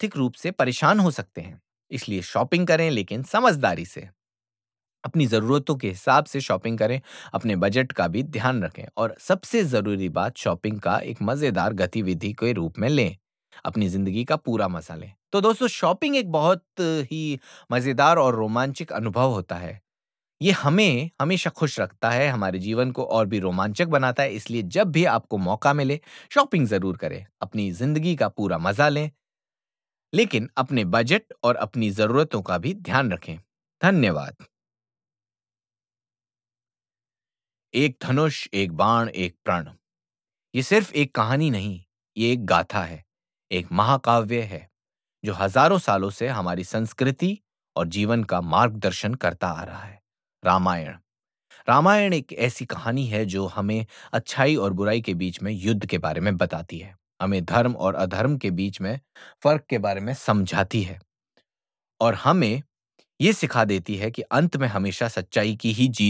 आर्थिक रूप से परेशान हो सकते हैं। इसलिए शॉपिंग करें लेकिन समझदारी से। अपनी ज़रूरतों के हिसाब से शॉपिंग करें, अपने बजट का भी ध्यान रखें और सबसे ज़रूरी बात शॉपिंग का एक मज़ेदार गतिविधि के रूप में लें। अपनी ज़िंदगी का पूरा मज़ा लें। तो दोस्तों शॉपिंग एक बहुत ही मज़ेदार और रोमांचक अनुभव होता है। ये हमें हमेशा खुश रखता है, हमारे जीवन को और भी रोमांचक बनाता है, इसलिए जब भी आपको मौका मिले, शॉपिंग ज़रूर करें। अपनी ज़िंदगी का पूरा मज़ा लें, लेकिन अपने बजट और अपनी ज़रूरतों का भी ध्यान रखें। धन्यवाद। एक धनुष, एक बाण, एक प्रण। ये सिर्फ एक कहानी नहीं, ये एक गाथा है, एक महाकाव्य है, जो हज़ारों सालों से हमारी संस्कृति और जीवन का मार्गदर्शन करता आ रहा है। रामायण। रामायण एक ऐसी कहानी है जो हमें अच्छाई और बुराई के बीच में युद्ध के बारे में बताती है। हमें धर्म और अधर्म के बीच में फ़र्क के बारे में समझाती है और हमें ये सिखा देती है कि अंत में हमेशा सच्चाई की ही जीत